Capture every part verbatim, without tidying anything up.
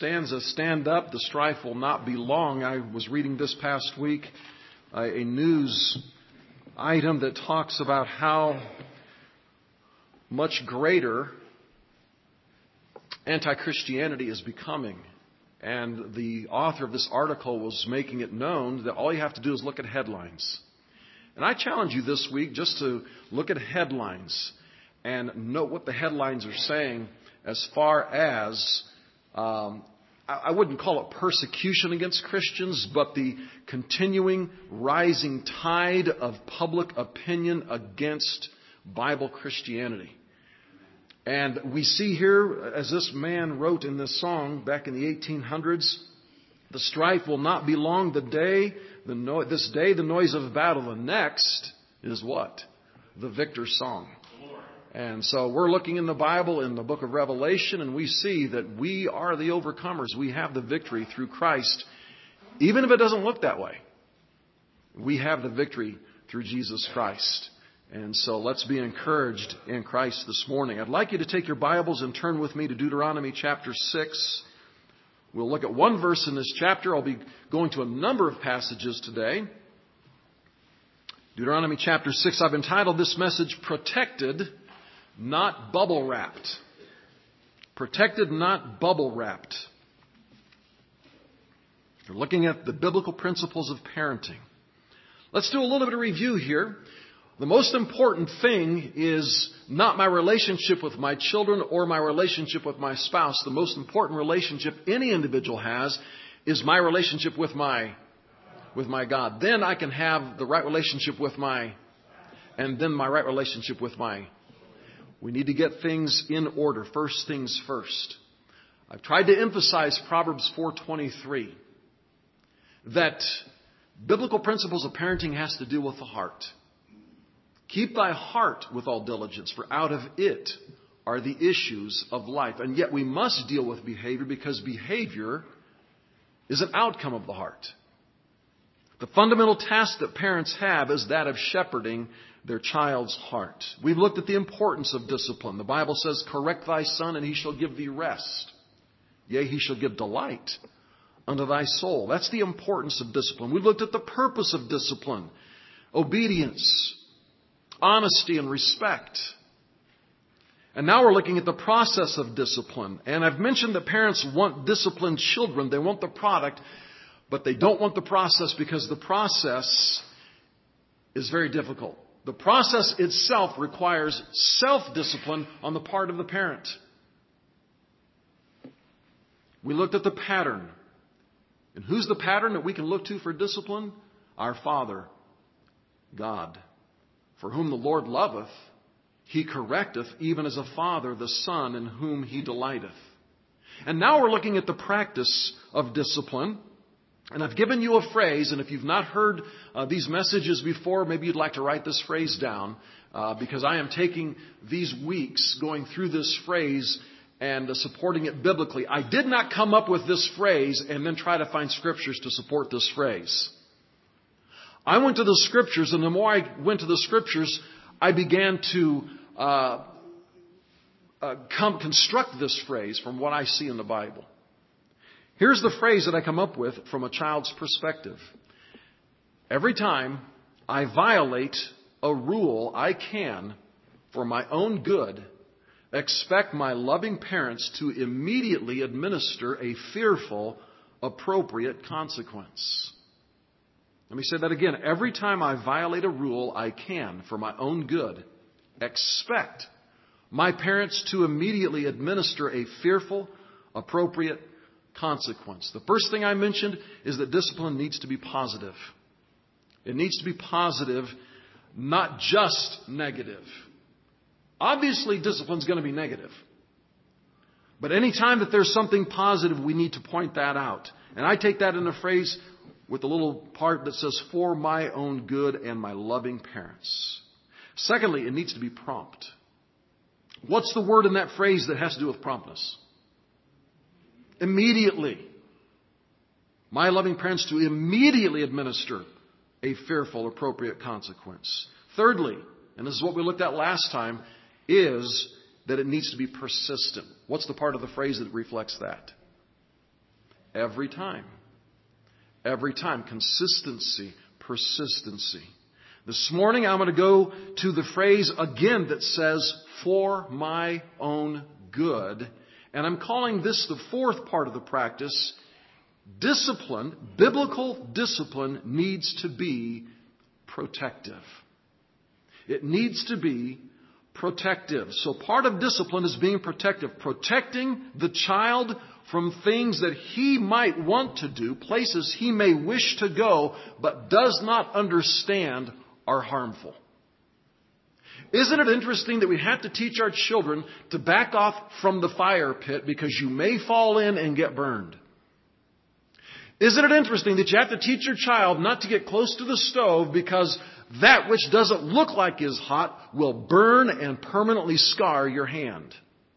stanza, "Stand up, the strife will not be long." I was reading this past week uh, a news item that talks about how much greater anti-Christianity is becoming. And the author of this article was making it known that all you have to do is look at headlines. And I challenge you this week just to look at headlines and note what the headlines are saying as far as, um, I wouldn't call it persecution against Christians, but the continuing rising tide of public opinion against Bible Christianity. And we see here, as this man wrote in this song back in the eighteen hundreds, "The strife will not be long. The day, the no- this day, the noise of battle. The next is what? The victor's song." And so we're looking in the Bible, in the book of Revelation, and we see that we are the overcomers. We have the victory through Christ, even if it doesn't look that way. We have the victory through Jesus Christ. And so let's be encouraged in Christ this morning. I'd like you to take your Bibles and turn with me to Deuteronomy chapter six. We'll look at one verse in this chapter. I'll be going to a number of passages today. Deuteronomy chapter six. I've entitled this message, "Protected, Not Bubble Wrapped." Protected, not bubble wrapped. We're looking at the biblical principles of parenting. Let's do a little bit of review here. The most important thing is not my relationship with my children or my relationship with my spouse. The most important relationship any individual has is my relationship with my, with my God. Then I can have the right relationship with my, and then my right relationship with my. We need to get things in order. First things first. I've tried to emphasize Proverbs four twenty-three. That biblical principles of parenting has to do with the heart. "Keep thy heart with all diligence, for out of it are the issues of life." And yet we must deal with behavior because behavior is an outcome of the heart. The fundamental task that parents have is that of shepherding their child's heart. We've looked at the importance of discipline. The Bible says, "Correct thy son, and he shall give thee rest. Yea, he shall give delight unto thy soul." That's the importance of discipline. We've looked at the purpose of discipline. Obedience, honesty, and respect. And now we're looking at the process of discipline. And I've mentioned that parents want disciplined children. They want the product, but they don't want the process because the process is very difficult. The process itself requires self-discipline on the part of the parent. We looked at the pattern. And who's the pattern that we can look to for discipline? Our Father, God. "For whom the Lord loveth, he correcteth, even as a father the son in whom he delighteth." And now we're looking at the practice of discipline. And I've given you a phrase, and if you've not heard uh, these messages before, maybe you'd like to write this phrase down, uh, because I am taking these weeks going through this phrase and uh, supporting it biblically. I did not come up with this phrase and then try to find scriptures to support this phrase. I went to the scriptures, and the more I went to the scriptures, I began to uh, uh, come construct this phrase from what I see in the Bible. Here's the phrase that I come up with from a child's perspective. Every time I violate a rule I can, for my own good, expect my loving parents to immediately administer a fearful, appropriate consequence. Let me say that again. Every time I violate a rule I can, for my own good, expect my parents to immediately administer a fearful, appropriate consequence. The first thing I mentioned is that discipline needs to be positive. It needs to be positive, not just negative. Obviously, discipline is going to be negative. But any time that there's something positive, we need to point that out. And I take that in a phrase with a little part that says, "for my own good and my loving parents." Secondly, it needs to be prompt. What's the word in that phrase that has to do with promptness? Immediately. My loving parents to immediately administer a fearful, appropriate consequence. Thirdly, and this is what we looked at last time, is that it needs to be persistent. What's the part of the phrase that reflects that? Every time. Every time. Consistency, persistency. This morning I'm going to go to the phrase again that says, for my own good. And I'm calling this the fourth part of the practice. Discipline, biblical discipline, needs to be protective. It needs to be protective. So part of discipline is being protective. Protecting the child from things that he might want to do, places he may wish to go, but does not understand are harmful. Isn't it interesting that we have to teach our children to back off from the fire pit because you may fall in and get burned? Isn't it interesting that you have to teach your child not to get close to the stove because that which doesn't look like is hot will burn and permanently scar your hand?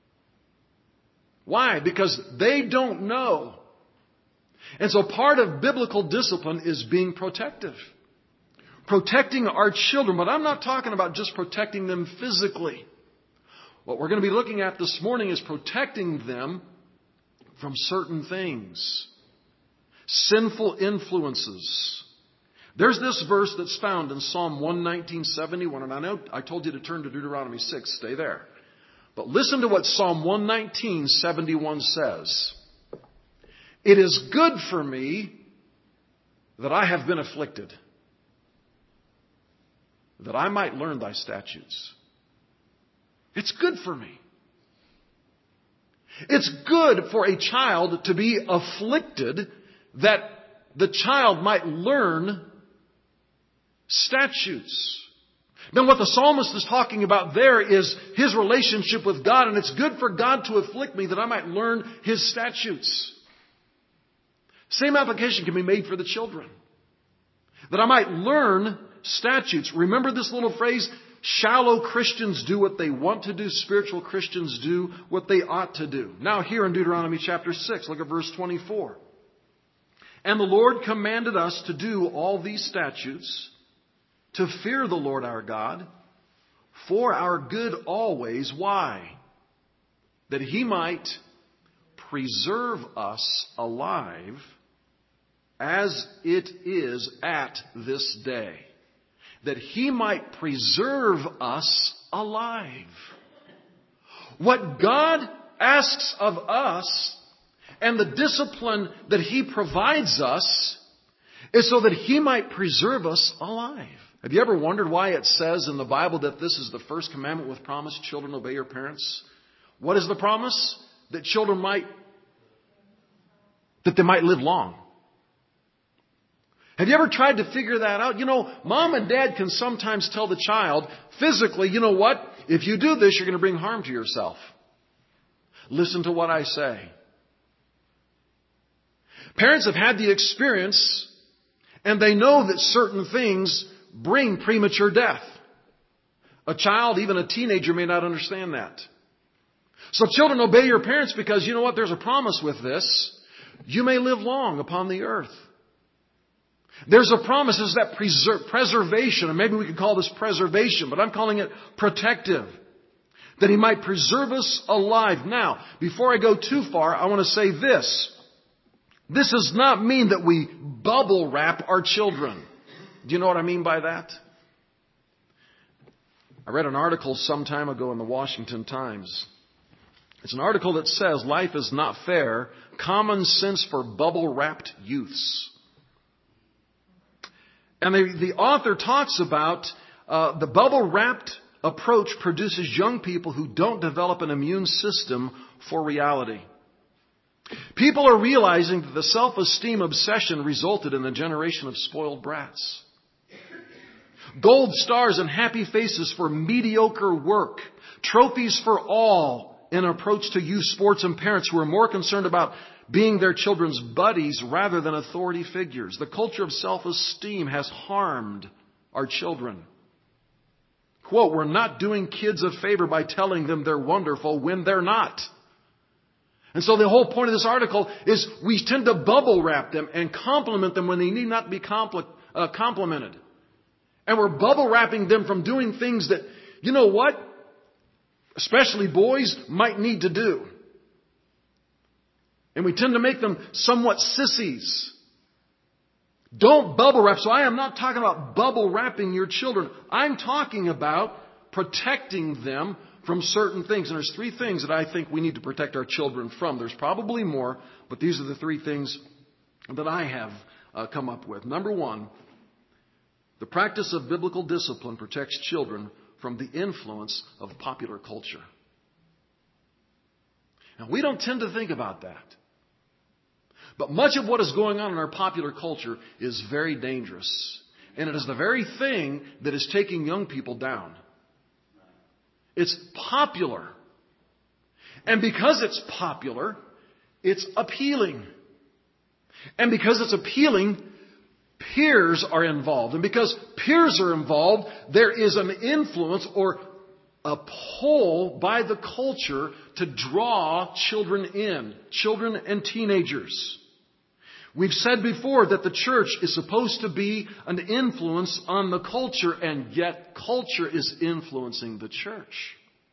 Why? Because they don't know. And so part of biblical discipline is being protective. Protecting our children. But I'm not talking about just protecting them physically. What we're going to be looking at this morning is protecting them from certain things. Sinful influences. There's this verse that's found in Psalm one nineteen seventy-one. And I know I told you to turn to Deuteronomy six. Stay there. But listen to what Psalm one nineteen seventy-one says. It is good for me that I have been afflicted, that I might learn thy statutes. It's good for me. It's good for a child to be afflicted that the child might learn statutes. Now what the psalmist is talking about there is his relationship with God, and it's good for God to afflict me that I might learn His statutes. Same application can be made for the children. That I might learn statutes. Remember this little phrase, shallow Christians do what they want to do, spiritual Christians do what they ought to do. Now here in Deuteronomy chapter six, look at verse twenty-four. And the Lord commanded us to do all these statutes, to fear the Lord our God, for our good always. Why? That He might preserve us alive as it is at this day. That He might preserve us alive. What God asks of us and the discipline that He provides us is so that He might preserve us alive. Have you ever wondered why it says in the Bible that this is the first commandment with promise, children obey your parents? What is the promise? That children might, that they might live long. Have you ever tried to figure that out? You know, mom and dad can sometimes tell the child physically, you know what? If you do this, you're going to bring harm to yourself. Listen to what I say. Parents have had the experience and they know that certain things bring premature death. A child, even a teenager, may not understand that. So children, obey your parents because you know what? There's a promise with this. You may live long upon the earth. There's a promise, is that preser- preservation, and maybe we could call this preservation, but I'm calling it protective. That He might preserve us alive. Now, before I go too far, I want to say this. This does not mean that we bubble wrap our children. Do you know what I mean by that? I read an article some time ago in the Washington Times. It's an article that says life is not fair. Common sense for bubble-wrapped youths. And the, the author talks about uh, the bubble-wrapped approach produces young people who don't develop an immune system for reality. People are realizing that the self-esteem obsession resulted in a generation of spoiled brats. Gold stars and happy faces for mediocre work. Trophies for all in approach to youth sports and parents who are more concerned about being their children's buddies rather than authority figures. The culture of self-esteem has harmed our children. Quote, we're not doing kids a favor by telling them they're wonderful when they're not. And so the whole point of this article is we tend to bubble wrap them and compliment them when they need not be compli- uh, complimented. And we're bubble wrapping them from doing things that, you know what, especially boys might need to do. And we tend to make them somewhat sissies. Don't bubble wrap. So I am not talking about bubble wrapping your children. I'm talking about protecting them from certain things. And there's three things that I think we need to protect our children from. There's probably more, but these are the three things that I have uh, come up with. Number one, the practice of biblical discipline protects children from the influence of popular culture. Now, we don't tend to think about that. But much of what is going on in our popular culture is very dangerous. And it is the very thing that is taking young people down. It's popular. And because it's popular, it's appealing. And because it's appealing, peers are involved. And because peers are involved, there is an influence or a pull by the culture to draw children in, children and teenagers. We've said before that the church is supposed to be an influence on the culture, and yet culture is influencing the church.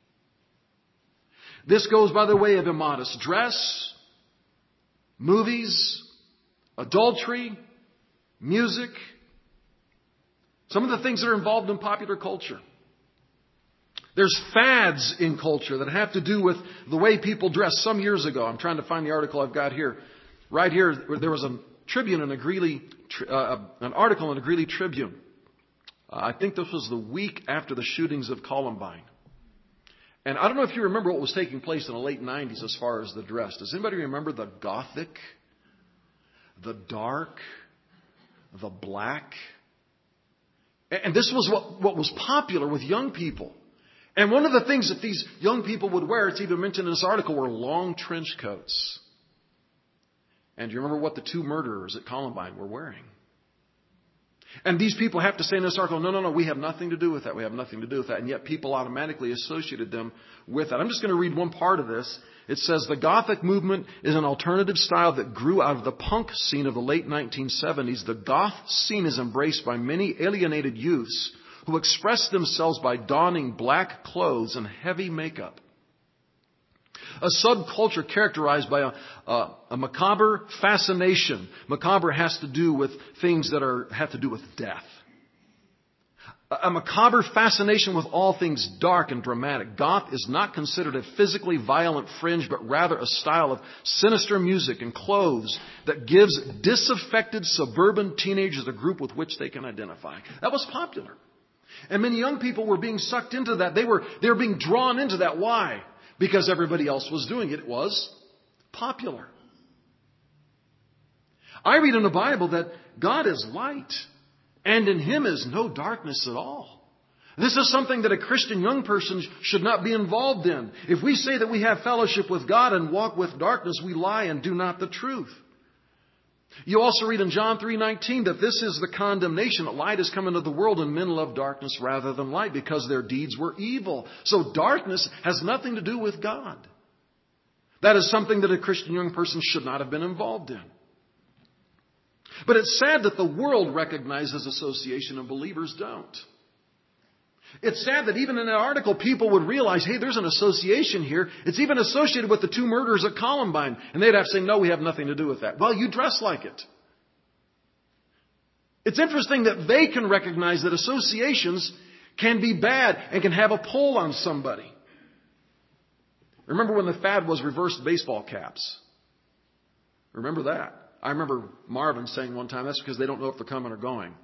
This goes by the way of immodest dress, movies, adultery, music, some of the things that are involved in popular culture. There's fads in culture that have to do with the way people dress. Some years ago, I'm trying to find the article I've got here. Right here, there was a Tribune in a Greeley, uh, an article in a Greeley Tribune. Uh, I think this was the week after the shootings of Columbine. And I don't know if you remember what was taking place in the late nineties as far as the dress. Does anybody remember the gothic, the dark, the black? And this was what, what was popular with young people. And one of the things that these young people would wear, it's even mentioned in this article, were long trench coats. And do you remember what the two murderers at Columbine were wearing? And these people have to say in this article, no, no, no, we have nothing to do with that. We have nothing to do with that. And yet people automatically associated them with that. I'm just going to read one part of this. It says, the Gothic movement is an alternative style that grew out of the punk scene of the late nineteen seventies. The goth scene is embraced by many alienated youths who express themselves by donning black clothes and heavy makeup. A subculture characterized by a, a, a macabre fascination. Macabre has to do with things that are have to do with death. A, a macabre fascination with all things dark and dramatic. Goth is not considered a physically violent fringe, but rather a style of sinister music and clothes that gives disaffected suburban teenagers a group with which they can identify. That was popular. And many young people were being sucked into that. They were, they were being drawn into that. Why? Because everybody else was doing it. It was popular. I read in the Bible that God is light, and in Him is no darkness at all. This is something that a Christian young person should not be involved in. If we say that we have fellowship with God and walk with darkness, we lie and do not the truth. You also read in John three nineteen that this is the condemnation, that light has come into the world and men love darkness rather than light because their deeds were evil. So darkness has nothing to do with God. That is something that a Christian young person should not have been involved in. But it's sad that the world recognizes association and believers don't. It's sad that even in that article, people would realize, hey, there's an association here. It's even associated with the two murders at Columbine. And they'd have to say, no, we have nothing to do with that. Well, you dress like it. It's interesting that they can recognize that associations can be bad and can have a pull on somebody. Remember when the fad was reversed baseball caps? Remember that? I remember Marvin saying one time, that's because they don't know if they're coming or going.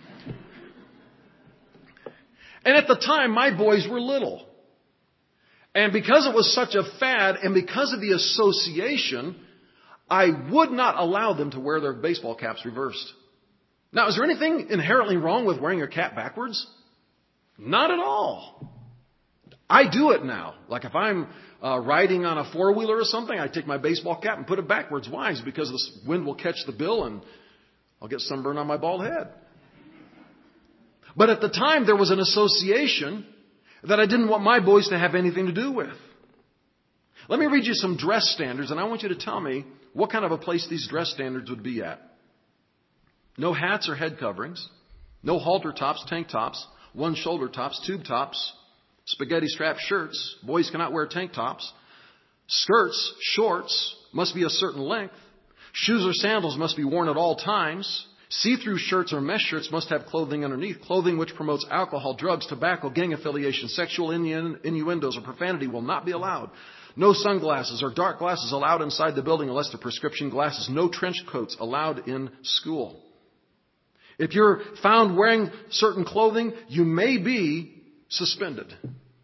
And at the time, my boys were little. And because it was such a fad, and because of the association, I would not allow them to wear their baseball caps reversed. Now, is there anything inherently wrong with wearing your cap backwards? Not at all. I do it now. Like if I'm uh, riding on a four-wheeler or something, I take my baseball cap and put it backwards. Why? It's because the wind will catch the bill and I'll get sunburn on my bald head. But at the time, there was an association that I didn't want my boys to have anything to do with. Let me read you some dress standards, and I want you to tell me what kind of a place these dress standards would be at. No hats or head coverings. No halter tops, tank tops, one shoulder tops, tube tops, spaghetti strap shirts. Boys cannot wear tank tops. Skirts, shorts, must be a certain length. Shoes or sandals must be worn at all times. See-through shirts or mesh shirts must have clothing underneath. Clothing which promotes alcohol, drugs, tobacco, gang affiliation, sexual innu- innuendos, or profanity will not be allowed. No sunglasses or dark glasses allowed inside the building unless they're prescription glasses. No trench coats allowed in school. If you're found wearing certain clothing, you may be suspended.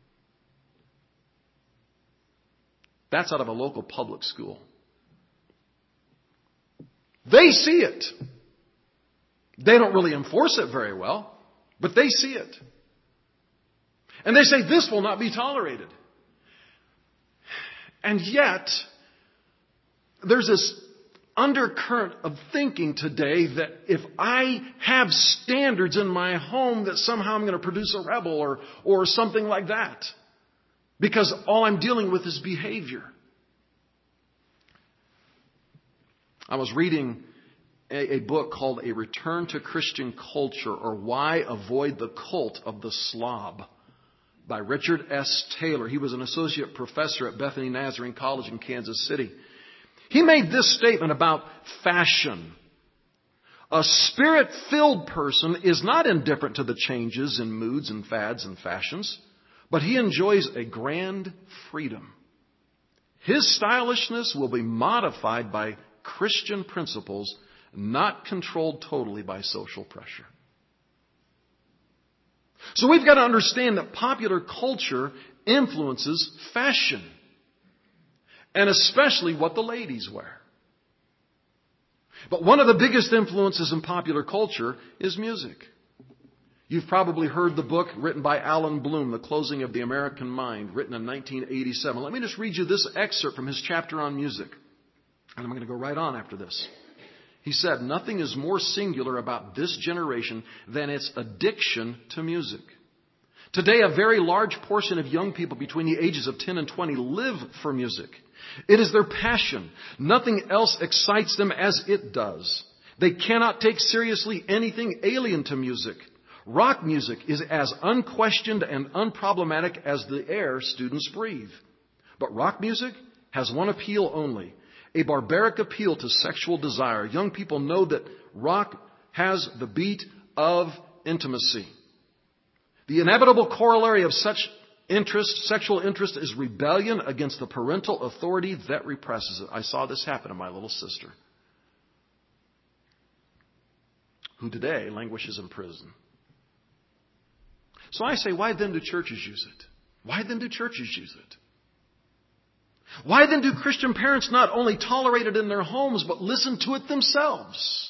That's out of a local public school. They see it. They don't really enforce it very well, but they see it. And they say, this will not be tolerated. And yet, there's this undercurrent of thinking today that if I have standards in my home, that somehow I'm going to produce a rebel or, or something like that. Because all I'm dealing with is behavior. I was reading a, a book called A Return to Christian Culture, or Why Avoid the Cult of the Slob, by Richard S. Taylor. He was an associate professor at Bethany Nazarene College in Kansas City. He made this statement about fashion. A spirit-filled person is not indifferent to the changes in moods and fads and fashions, but he enjoys a grand freedom. His stylishness will be modified by Christian principles, not controlled totally by social pressure. So we've got to understand that popular culture influences fashion, and especially what the ladies wear. But one of the biggest influences in popular culture is music. You've probably heard the book written by Alan Bloom, The Closing of the American Mind, written in nineteen eighty-seven. Let me just read you this excerpt from his chapter on music. And I'm going to go right on after this. He said, nothing is more singular about this generation than its addiction to music. Today, a very large portion of young people between the ages of ten and twenty live for music. It is their passion. Nothing else excites them as it does. They cannot take seriously anything alien to music. Rock music is as unquestioned and unproblematic as the air students breathe. But rock music has one appeal only. A barbaric appeal to sexual desire. Young people know that rock has the beat of intimacy. The inevitable corollary of such interest, sexual interest, is rebellion against the parental authority that represses it. I saw this happen to my little sister, who today languishes in prison. So I say, why then do churches use it? Why then do churches use it? Why then do Christian parents not only tolerate it in their homes, but listen to it themselves?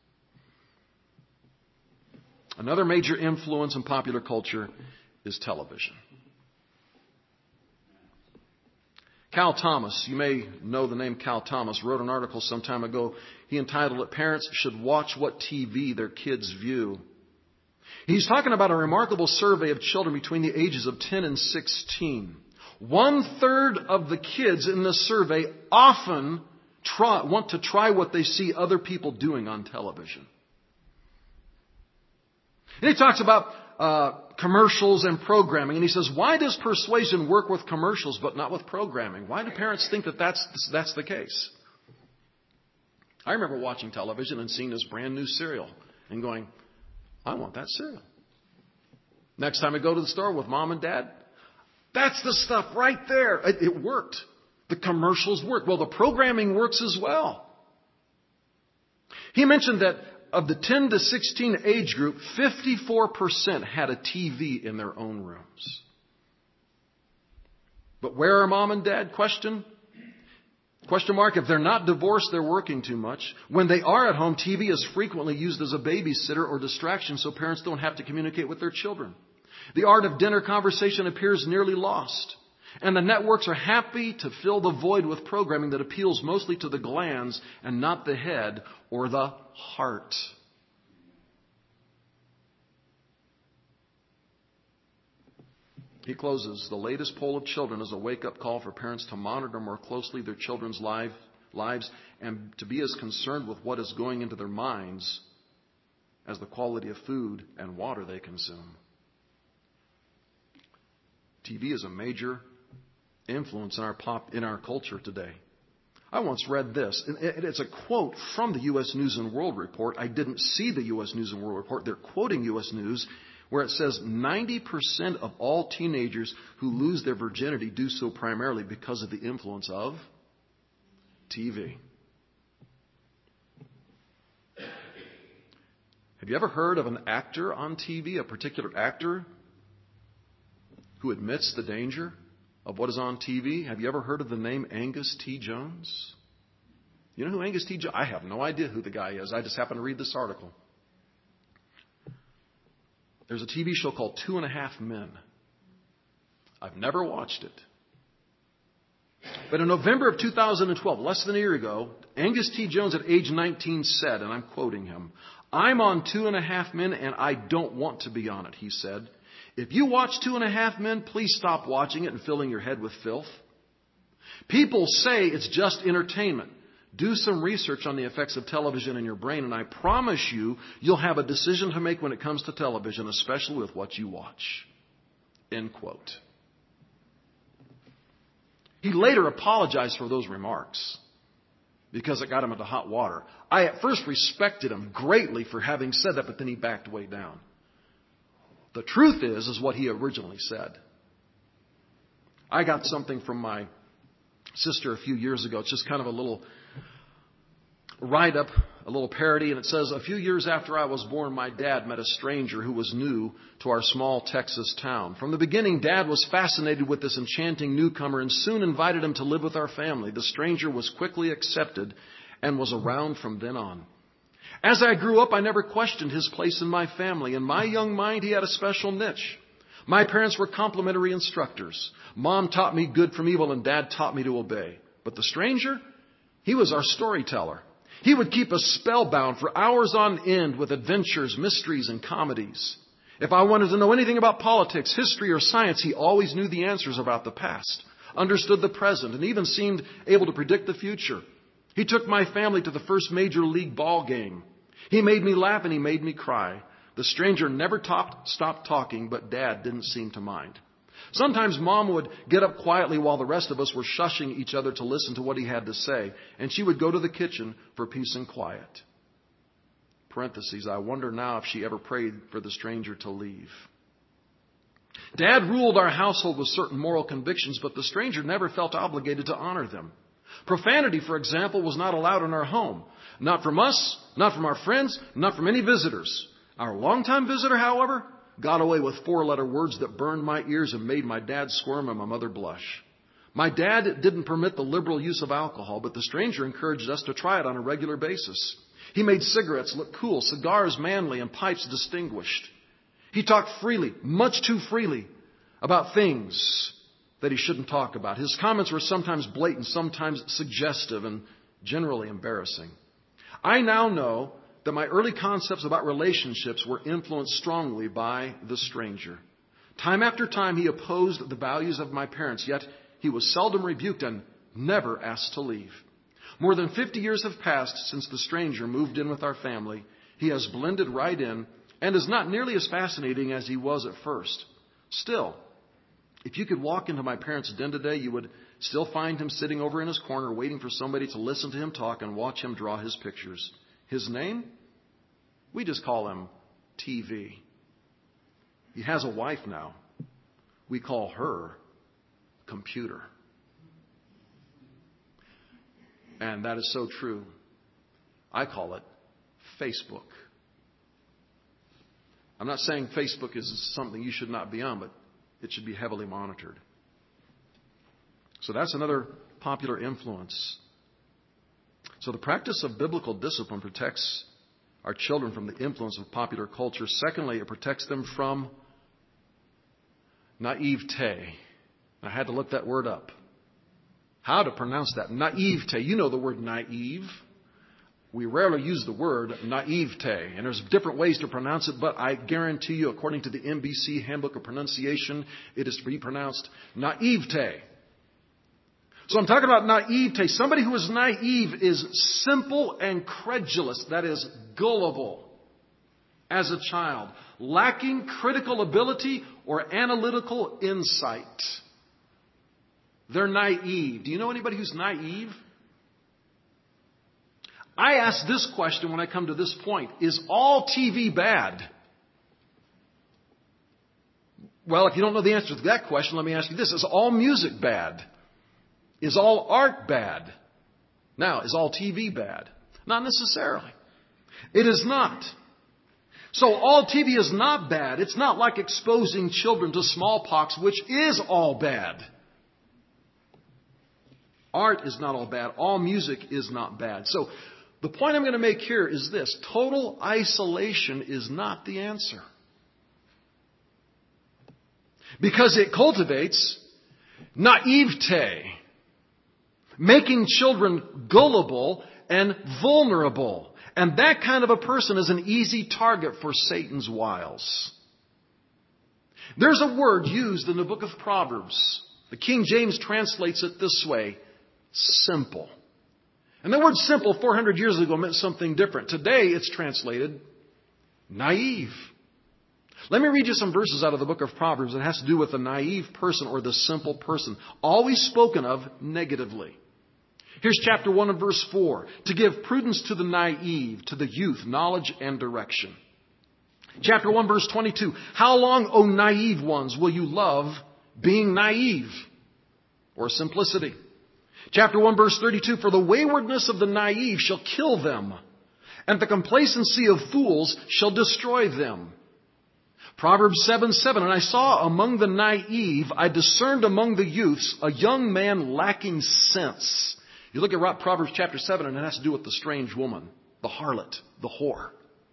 Another major influence in popular culture is television. Cal Thomas, you may know the name Cal Thomas, wrote an article some time ago. He entitled it, Parents Should Watch What T V Their Kids View. He's talking about a remarkable survey of children between the ages of ten and sixteen. One third of the kids in this survey often try, want to try what they see other people doing on television. And he talks about uh, commercials and programming. And he says, why does persuasion work with commercials but not with programming? Why do parents think that that's, that's the case? I remember watching television and seeing this brand new cereal and going, I want that cereal. Next time I go to the store with mom and dad, that's the stuff right there. It, it worked. The commercials work. Well, the programming works as well. He mentioned that of the ten to sixteen age group, fifty-four percent had a T V in their own rooms. But where are mom and dad? Question. Question mark. If they're not divorced, they're working too much. When they are at home, T V is frequently used as a babysitter or distraction so parents don't have to communicate with their children. The art of dinner conversation appears nearly lost. And the networks are happy to fill the void with programming that appeals mostly to the glands and not the head or the heart. He closes, the latest poll of children is a wake-up call for parents to monitor more closely their children's life, lives and to be as concerned with what is going into their minds as the quality of food and water they consume. T V is a major influence in our pop in our culture today. I once read this, and it's a quote from the U S News and World Report. I didn't see the U S News and World Report. They're quoting U S News, where it says ninety percent of all teenagers who lose their virginity do so primarily because of the influence of T V. Have you ever heard of an actor on T V, a particular actor who admits the danger of what is on T V? Have you ever heard of the name Angus T. Jones? You know who Angus T. Jones? I have no idea who the guy is. I just happened to read this article. There's a T V show called Two and a Half Men. I've never watched it. But in November of two thousand twelve, less than a year ago, Angus T. Jones at age nineteen said, and I'm quoting him, "I'm on Two and a Half Men and I don't want to be on it," he said. "If you watch Two and a Half Men, please stop watching it and filling your head with filth. People say it's just entertainment. Do some research on the effects of television in your brain, and I promise you, you'll have a decision to make when it comes to television, especially with what you watch." End quote. He later apologized for those remarks because it got him into hot water. I at first respected him greatly for having said that, but then he backed way down. The truth is, is what he originally said. I got something from my sister a few years ago. It's just kind of a little write-up, a little parody, and it says, "A few years after I was born, my dad met a stranger who was new to our small Texas town. From the beginning, Dad was fascinated with this enchanting newcomer and soon invited him to live with our family. The stranger was quickly accepted and was around from then on. As I grew up, I never questioned his place in my family. In my young mind, he had a special niche. My parents were complementary instructors. Mom taught me good from evil and Dad taught me to obey. But the stranger, he was our storyteller. He would keep us spellbound for hours on end with adventures, mysteries, and comedies. If I wanted to know anything about politics, history, or science, he always knew the answers about the past, understood the present, and even seemed able to predict the future. He took my family to the first major league ball game. He made me laugh and he made me cry. The stranger never topped, stopped talking, but Dad didn't seem to mind. Sometimes Mom would get up quietly while the rest of us were shushing each other to listen to what he had to say, and she would go to the kitchen for peace and quiet." Parentheses, I wonder now if she ever prayed for the stranger to leave. "Dad ruled our household with certain moral convictions, but the stranger never felt obligated to honor them. Profanity, for example, was not allowed in our home. Not from us, not from our friends, not from any visitors. Our longtime visitor, however, got away with four-letter words that burned my ears and made my dad squirm and my mother blush. My dad didn't permit the liberal use of alcohol, but the stranger encouraged us to try it on a regular basis. He made cigarettes look cool, cigars manly, and pipes distinguished. He talked freely, much too freely, about things that he shouldn't talk about. His comments were sometimes blatant, sometimes suggestive, and generally embarrassing. I now know that my early concepts about relationships were influenced strongly by the stranger. Time after time, he opposed the values of my parents, yet he was seldom rebuked and never asked to leave. More than fifty years have passed since the stranger moved in with our family. He has blended right in and is not nearly as fascinating as he was at first. Still, if you could walk into my parents' den today, you would still find him sitting over in his corner waiting for somebody to listen to him talk and watch him draw his pictures. His name? We just call him T V. He has a wife now. We call her Computer. And that is so true. I call it Facebook. I'm not saying Facebook is something you should not be on, but it should be heavily monitored. So that's another popular influence. So the practice of biblical discipline protects our children from the influence of popular culture. Secondly, it protects them from naivete. I had to look that word up. How to pronounce that? Naivete. You know the word naive. We rarely use the word naivete, and there's different ways to pronounce it, but I guarantee you, according to the N B C Handbook of Pronunciation, it is to be pronounced naivete. So I'm talking about naivete. Somebody who is naive is simple and credulous, that is, gullible as a child, lacking critical ability or analytical insight. They're naive. Do you know anybody who's naive? I ask this question when I come to this point. Is all T V bad? Well, if you don't know the answer to that question, let me ask you this. Is all music bad? Is all art bad? Now, is all T V bad? Not necessarily. It is not. So all T V is not bad. It's not like exposing children to smallpox, which is all bad. Art is not all bad. All music is not bad. So the point I'm going to make here is this. Total isolation is not the answer. Because it cultivates naivete, making children gullible and vulnerable. And that kind of a person is an easy target for Satan's wiles. There's a word used in the book of Proverbs. The King James translates it this way, simple. And the word simple four hundred years ago meant something different. Today it's translated naive. Let me read you some verses out of the book of Proverbs that has to do with the naive person or the simple person, always spoken of negatively. Here's chapter one and verse four. To give prudence to the naive, to the youth, knowledge and direction. Chapter one verse twenty-two. How long, O naive ones, will you love being naive or simplicity? Chapter one verse thirty-two. For the waywardness of the naive shall kill them, and the complacency of fools shall destroy them. Proverbs seven seven. And I saw among the naive, I discerned among the youths, a young man lacking sense. You look at Proverbs chapter seven, and it has to do with the strange woman, the harlot, the whore.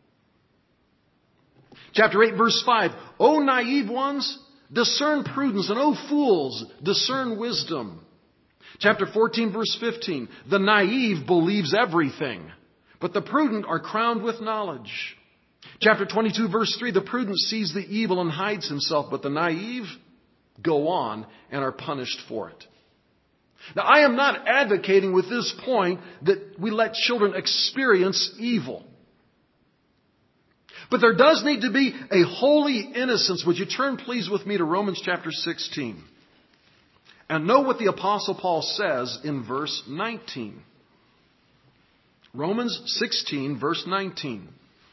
Chapter eight, verse five. O naive ones, discern prudence, and O fools, discern wisdom. Chapter fourteen, verse fifteen. The naive believes everything, but the prudent are crowned with knowledge. Chapter twenty-two, verse three. The prudent sees the evil and hides himself, but the naive go on and are punished for it. Now, I am not advocating with this point that we let children experience evil. But there does need to be a holy innocence. Would you turn, please, with me to Romans chapter sixteen? And know what the Apostle Paul says in verse nineteen. Romans sixteen, verse nineteen.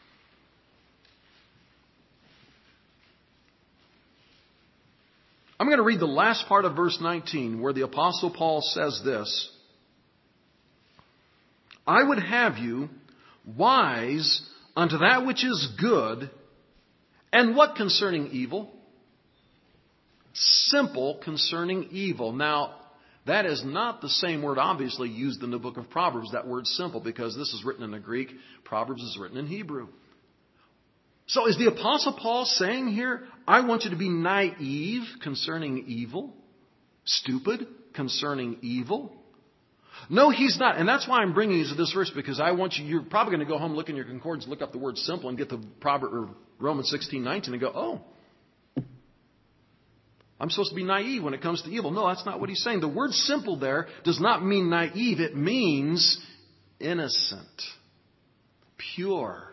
I'm going to read the last part of verse nineteen where the Apostle Paul says this. I would have you wise unto that which is good, and what concerning evil? Simple concerning evil. Now, that is not the same word obviously used in the book of Proverbs, that word simple, because this is written in the Greek. Proverbs is written in Hebrew. So is the Apostle Paul saying here, I want you to be naive concerning evil? Stupid concerning evil? No, he's not. And that's why I'm bringing you to this verse, because I want you, you're probably going to go home, look in your concordance, look up the word simple, and get the Proverbs, or Romans sixteen nineteen and go, oh, I'm supposed to be naive when it comes to evil. No, that's not what he's saying. The word simple there does not mean naive. It means innocent, pure,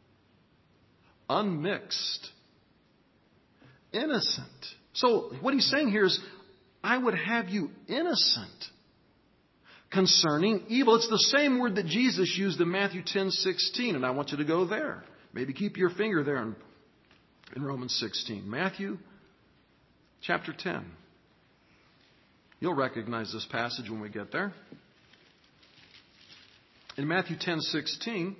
unmixed, innocent. So what he's saying here is, I would have you innocent concerning evil. It's the same word that Jesus used in Matthew ten sixteen, and I want you to go there. Maybe keep your finger there in, in Romans sixteen. Matthew chapter ten. You'll recognize this passage when we get there. In Matthew ten sixteen,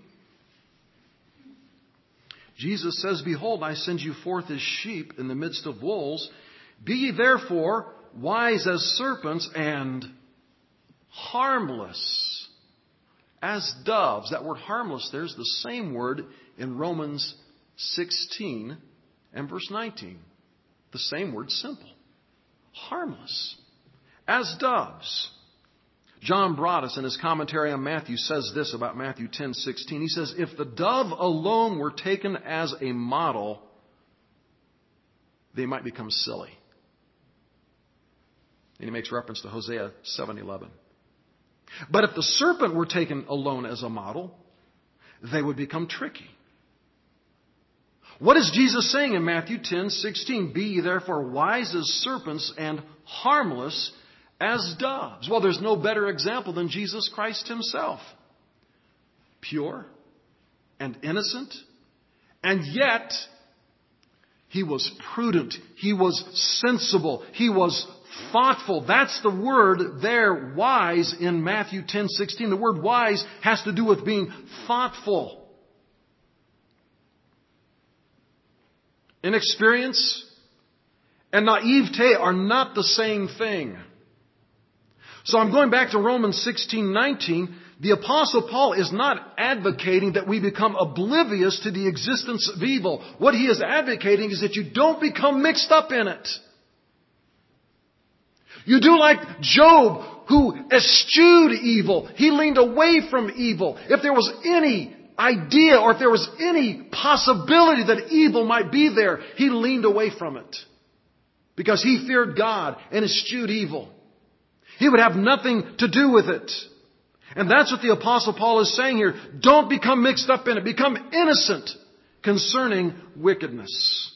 Jesus says, Behold, I send you forth as sheep in the midst of wolves. Be ye therefore wise as serpents and harmless as doves. That word harmless, there's the same word in Romans sixteen and verse nineteen. The same word, simple. Harmless as doves. John Broadus, in his commentary on Matthew, says this about Matthew ten sixteen. He says, if the dove alone were taken as a model, they might become silly. And he makes reference to Hosea seven eleven. But if the serpent were taken alone as a model, they would become tricky. What is Jesus saying in Matthew ten sixteen? Be ye therefore wise as serpents and harmless as doves. Well, there's no better example than Jesus Christ himself. pure and innocent, and yet he was prudent. He was sensible. He was thoughtful. That's the word there, wise, in Matthew ten sixteen. The word wise has to do with being thoughtful. Inexperience and naivete are not the same thing. So I'm going back to Romans sixteen nineteen. The Apostle Paul is not advocating that we become oblivious to the existence of evil. What he is advocating is that you don't become mixed up in it. You do like Job, who eschewed evil. He leaned away from evil. If there was any idea or if there was any possibility that evil might be there, he leaned away from it. Because he feared God and eschewed evil. He would have nothing to do with it. And that's what the Apostle Paul is saying here. Don't become mixed up in it. Become innocent concerning wickedness.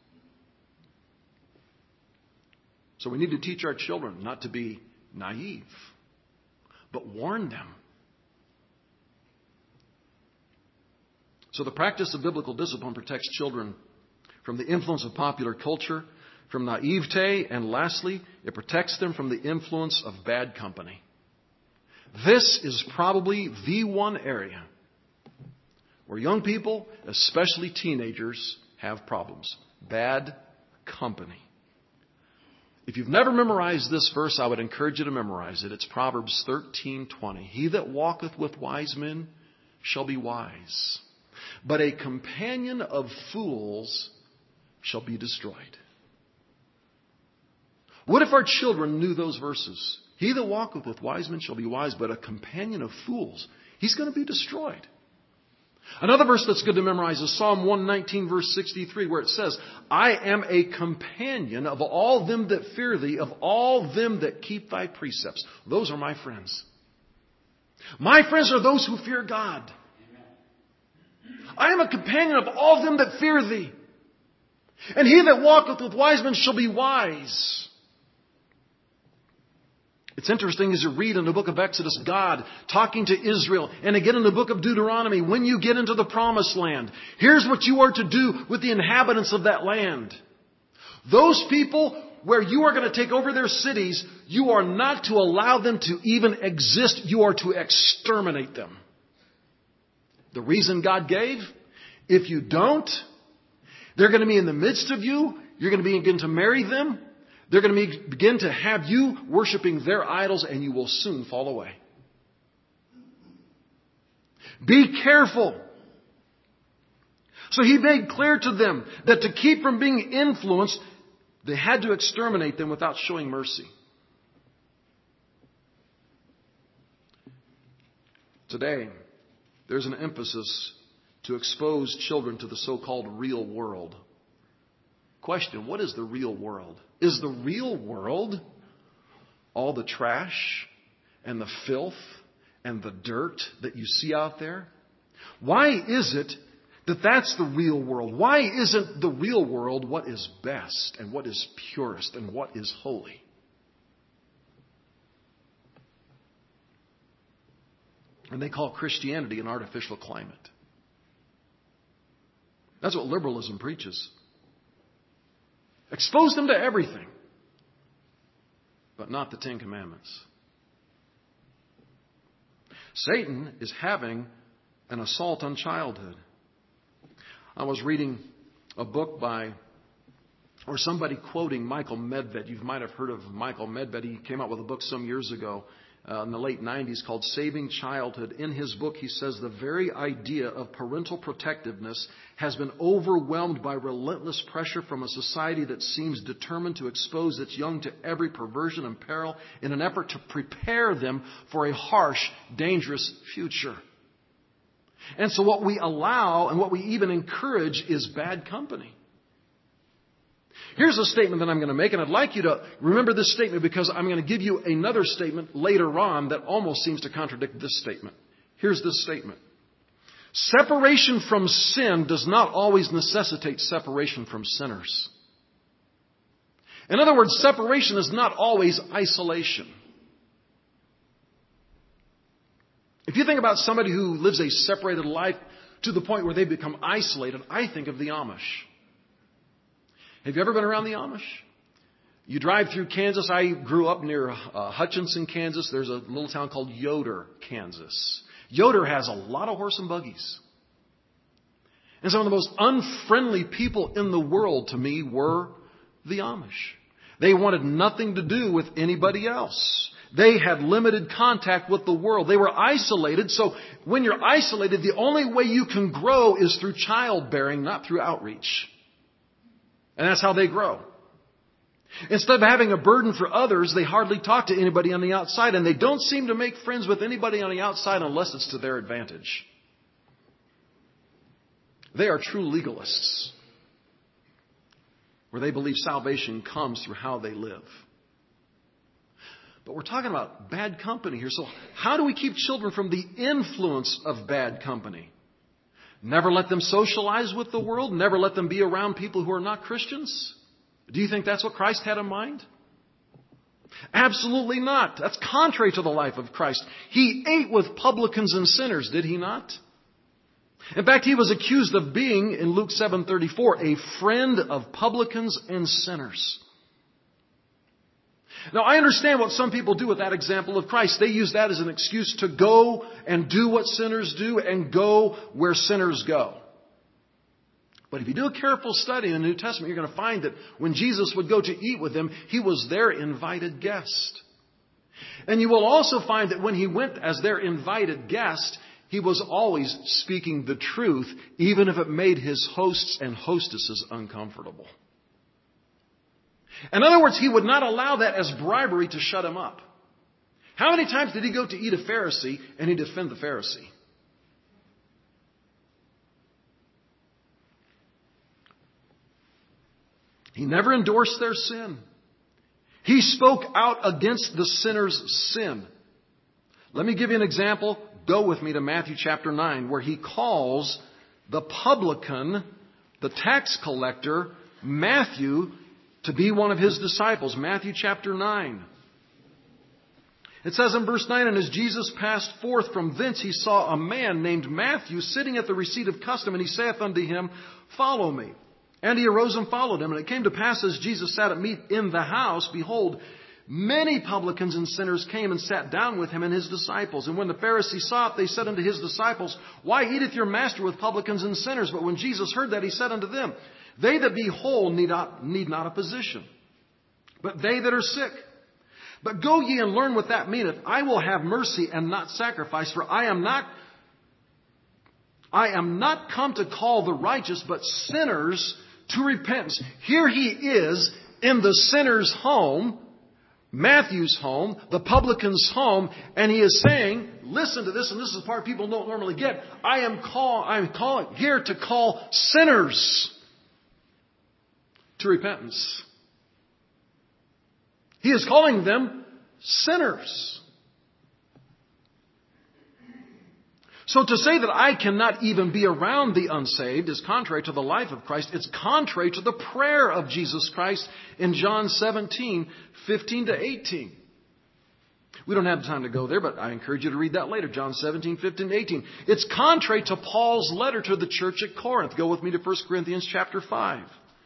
So we need to teach our children not to be naive, but warn them. So the practice of biblical discipline protects children from the influence of popular culture, from naivete, and lastly, it protects them from the influence of bad company. This is probably the one area where young people, especially teenagers, have problems. Bad company. If you've never memorized this verse, I would encourage you to memorize it. It's Proverbs thirteen twenty. He that walketh with wise men shall be wise, but a companion of fools shall be destroyed. What if our children knew those verses? He that walketh with wise men shall be wise, but a companion of fools, he's going to be destroyed. Another verse that's good to memorize is Psalm one nineteen, verse sixty-three, where it says, I am a companion of all them that fear thee, of all them that keep thy precepts. Those are my friends. My friends are those who fear God. I am a companion of all them that fear thee. And he that walketh with wise men shall be wise. It's interesting as you read in the book of Exodus, God talking to Israel, and again in the book of Deuteronomy, when you get into the promised land, here's what you are to do with the inhabitants of that land. Those people where you are going to take over their cities, you are not to allow them to even exist. You are to exterminate them. The reason God gave, if you don't, they're going to be in the midst of you. You're going to begin to marry them. They're going to begin to have you worshiping their idols, and you will soon fall away. Be careful. So he made clear to them that to keep from being influenced, they had to exterminate them without showing mercy. Today, there's an emphasis to expose children to the so-called real world. Question, what is the real world? Is the real world all the trash and the filth and the dirt that you see out there? Why is it that that's the real world? Why isn't the real world what is best and what is purest and what is holy? And they call Christianity an artificial climate. That's what liberalism preaches. Expose them to everything, but not the Ten Commandments. Satan is having an assault on childhood. I was reading a book by, or somebody quoting Michael Medved. You might have heard of Michael Medved. He came out with a book some years ago uh, in the late nineties called Saving Childhood. In his book, he says the very idea of parental protectiveness has been overwhelmed by relentless pressure from a society that seems determined to expose its young to every perversion and peril in an effort to prepare them for a harsh, dangerous future. And so what we allow and what we even encourage is bad company. Here's a statement that I'm going to make, and I'd like you to remember this statement because I'm going to give you another statement later on that almost seems to contradict this statement. Here's this statement. Separation from sin does not always necessitate separation from sinners. In other words, separation is not always isolation. If you think about somebody who lives a separated life to the point where they become isolated, I think of the Amish. Have you ever been around the Amish? You drive through Kansas. I grew up near uh, Hutchinson, Kansas. There's a little town called Yoder, Kansas. Yoder has a lot of horse and buggies. And some of the most unfriendly people in the world to me were the Amish. They wanted nothing to do with anybody else. They had limited contact with the world. They were isolated. So when you're isolated, the only way you can grow is through childbearing, not through outreach. And that's how they grow. Instead of having a burden for others, they hardly talk to anybody on the outside. And they don't seem to make friends with anybody on the outside unless it's to their advantage. They are true legalists, where they believe salvation comes through how they live. But we're talking about bad company here. So how do we keep children from the influence of bad company? Never let them socialize with the world. Never let them be around people who are not Christians. Do you think that's what Christ had in mind? Absolutely not. That's contrary to the life of Christ. He ate with publicans and sinners, did he not? In fact, he was accused of being, in Luke seven thirty-four, a friend of publicans and sinners. Now, I understand what some people do with that example of Christ. They use that as an excuse to go and do what sinners do and go where sinners go. But if you do a careful study in the New Testament, you're going to find that when Jesus would go to eat with them, he was their invited guest. And you will also find that when he went as their invited guest, he was always speaking the truth, even if it made his hosts and hostesses uncomfortable. In other words, he would not allow that as bribery to shut him up. How many times did he go to eat a Pharisee and he'd defend the Pharisee? He never endorsed their sin. He spoke out against the sinner's sin. Let me give you an example. Go with me to Matthew chapter nine, where he calls the publican, the tax collector, Matthew, to be one of his disciples. Matthew chapter nine. It says in verse nine, and as Jesus passed forth from thence, he saw a man named Matthew sitting at the receipt of custom, and he saith unto him, Follow me. And he arose and followed him. And it came to pass, as Jesus sat at meat in the house, behold, many publicans and sinners came and sat down with him and his disciples. And when the Pharisees saw it, they said unto his disciples, Why eateth your master with publicans and sinners? But when Jesus heard that, he said unto them, They that be whole need not, need not a physician, but they that are sick. But go ye and learn what that meaneth. I will have mercy and not sacrifice, for I am not, I am not come to call the righteous, but sinners to repentance. Here he is in the sinner's home, Matthew's home, the publican's home, and he is saying, listen to this, and this is the part people don't normally get. I am call, I'm calling here to call sinners to repentance. He is calling them sinners. So to say that I cannot even be around the unsaved is contrary to the life of Christ. It's contrary to the prayer of Jesus Christ in John seventeen, fifteen to eighteen. We don't have time to go there, but I encourage you to read that later. John seventeen, fifteen to eighteen. It's contrary to Paul's letter to the church at Corinth. Go with me to First Corinthians chapter five.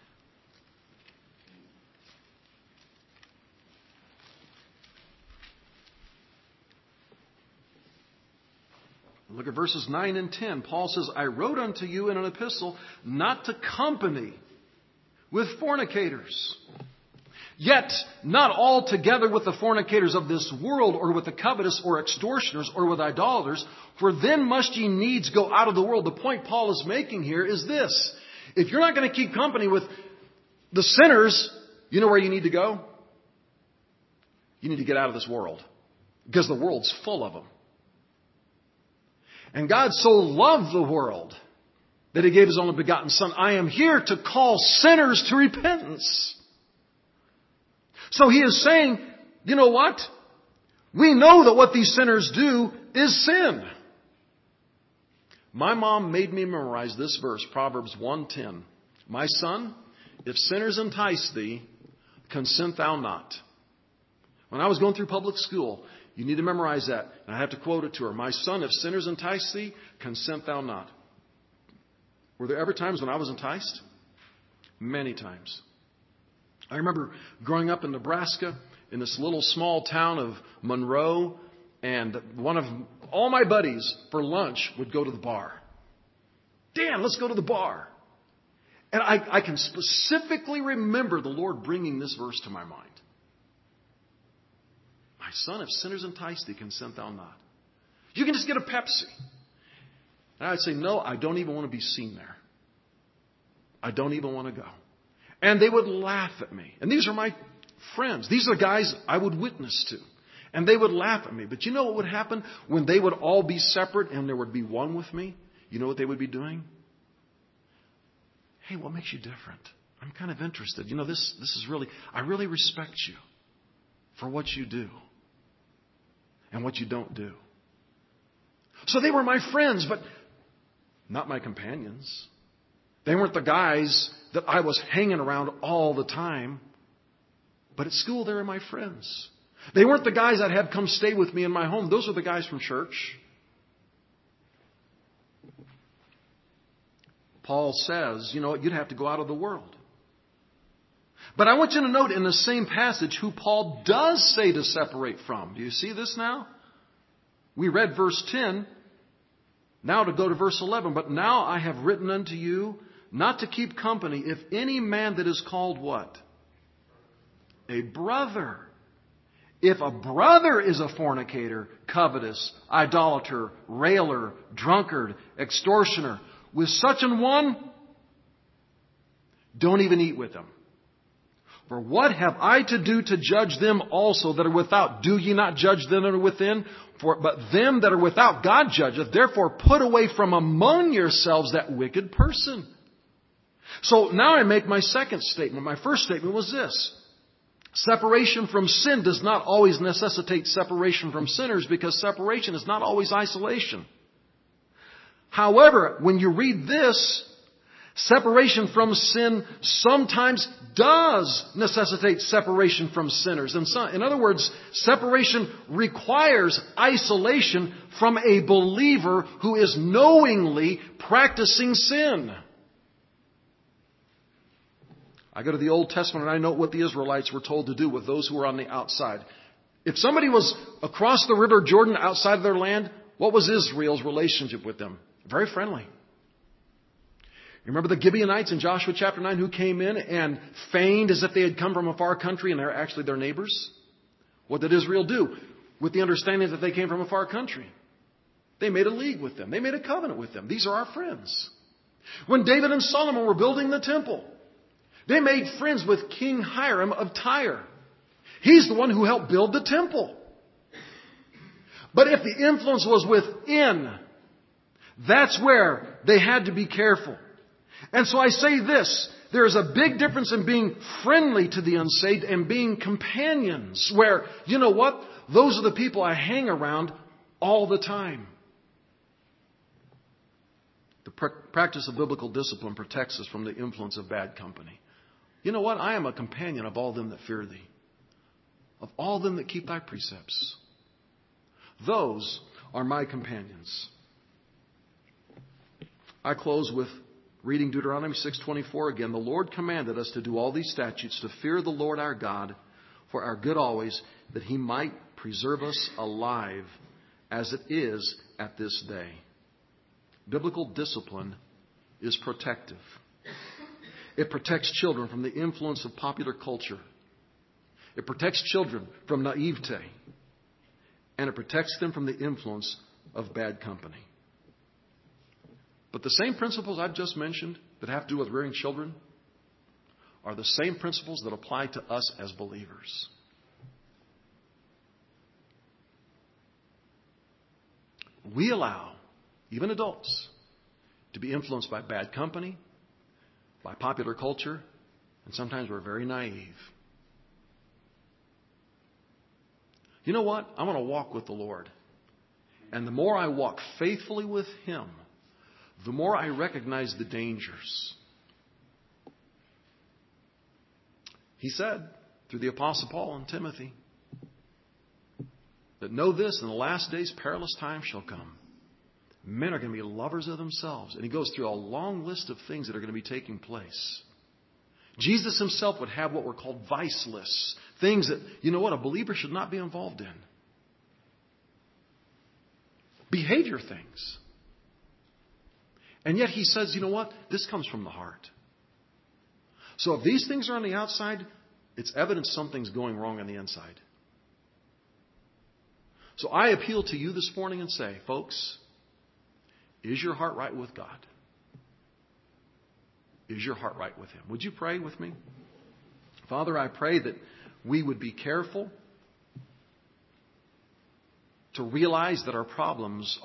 Look at verses nine and ten. Paul says, I wrote unto you in an epistle not to company with fornicators. Yet not all together with the fornicators of this world, or with the covetous, or extortioners, or with idolaters, for then must ye needs go out of the world. The point Paul is making here is this. If you're not going to keep company with the sinners, you know where you need to go? You need to get out of this world, because the world's full of them. And God so loved the world that he gave his only begotten Son. I am here to call sinners to repentance. So he is saying, you know what? We know that what these sinners do is sin. My mom made me memorize this verse, Proverbs one ten. My son, if sinners entice thee, consent thou not. When I was going through public school, You need to memorize that. And I have to quote it to her. My son, if sinners entice thee, consent thou not. Were there ever times when I was enticed? Many times. I remember growing up in Nebraska in this little small town of Monroe, and one of all my buddies for lunch would go to the bar. Dan, let's go to the bar. And I, I can specifically remember the Lord bringing this verse to my mind. My son, if sinners entice thee, consent thou not. You can just get a Pepsi. And I'd say, no, I don't even want to be seen there. I don't even want to go. And they would laugh at me. And these are my friends. These are guys I would witness to. And they would laugh at me. But you know what would happen when they would all be separate and there would be one with me? You know what they would be doing? Hey, what makes you different? I'm kind of interested. You know, this, this is really, I really respect you for what you do and what you don't do. So they were my friends, but not my companions. They weren't the guys that I was hanging around all the time. But at school, they were my friends. They weren't the guys I'd have come stay with me in my home. Those are the guys from church. Paul says, you know, you'd have to go out of the world. But I want you to note in the same passage who Paul does say to separate from. Do you see this now? We read verse ten. Now to go to verse eleven. But now I have written unto you not to keep company if any man that is called what? A brother. If a brother is a fornicator, covetous, idolater, railer, drunkard, extortioner, with such an one, don't even eat with him. For what have I to do to judge them also that are without? Do ye not judge them that are within? For, but them that are without God judgeth. Therefore put away from among yourselves that wicked person. So now I make my second statement. My first statement was this. Separation from sin does not always necessitate separation from sinners because separation is not always isolation. However, when you read this, separation from sin sometimes does necessitate separation from sinners. And so, in other words, separation requires isolation from a believer who is knowingly practicing sin. I go to the Old Testament and I know what the Israelites were told to do with those who were on the outside. If somebody was across the river Jordan outside of their land, what was Israel's relationship with them? Very friendly. You remember the Gibeonites in Joshua chapter nine who came in and feigned as if they had come from a far country and they're actually their neighbors? What did Israel do? With the understanding that they came from a far country. They made a league with them. They made a covenant with them. These are our friends. When David and Solomon were building the temple, they made friends with King Hiram of Tyre. He's the one who helped build the temple. But if the influence was within, that's where they had to be careful. And so I say this, there is a big difference in being friendly to the unsaved and being companions, where, you know what, those are the people I hang around all the time. The pr- practice of biblical discipline protects us from the influence of bad company. You know what, I am a companion of all them that fear thee, of all them that keep thy precepts. Those are my companions. I close with reading Deuteronomy six twenty-four again. The Lord commanded us to do all these statutes, to fear the Lord our God for our good always, that he might preserve us alive as it is at this day. Biblical discipline is protective. It protects children from the influence of popular culture. It protects children from naivete. And it protects them from the influence of bad company. But the same principles I've just mentioned that have to do with rearing children are the same principles that apply to us as believers. We allow, even adults, to be influenced by bad company, by popular culture, and sometimes we're very naive. You know what? I want to walk with the Lord. And the more I walk faithfully with him, the more I recognize the dangers. He said, through the Apostle Paul and Timothy, That know this, in the last days perilous times shall come. Men are going to be lovers of themselves. And he goes through a long list of things that are going to be taking place. Jesus himself would have what were called vice lists. Things that, you know what, a believer should not be involved in. Behavior things. And yet he says, you know what, this comes from the heart. So if these things are on the outside, it's evidence something's going wrong on the inside. So I appeal to you this morning and say, folks, is your heart right with God? Is your heart right with Him? Would you pray with me? Father, I pray that we would be careful to realize that our problems